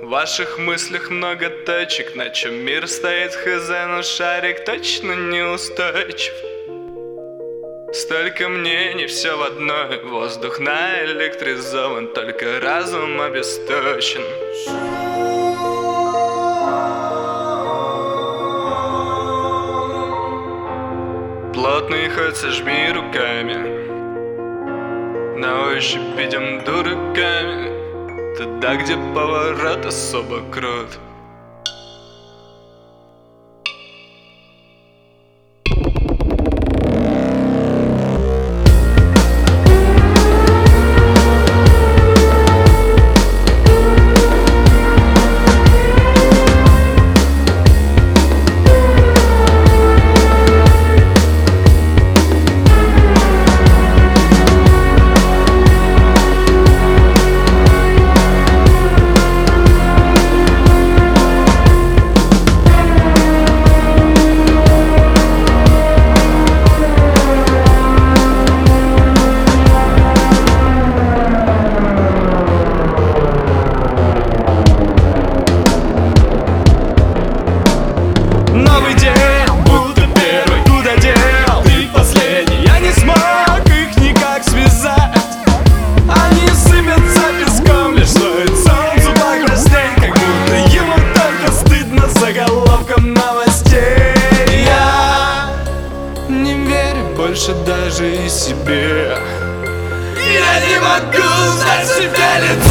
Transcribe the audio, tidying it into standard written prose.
В ваших мыслях много точек, на чем мир стоит хз, но шарик точно неустойчив. Столько мнений, все в одной. Воздух наэлектризован, только разум обесточен. Плотный ход сожми руками, на ощупь идем дураками, туда, где поворот особо крут. Новый день, будто первый, куда дел ты последний? Я не смог их никак связать. Они сыпятся песком, лишь стоит солнцу покраснеть, как будто ему только стыдно заголовком новостей. Я не верю больше даже и себе. Я не могу знать себе лицо.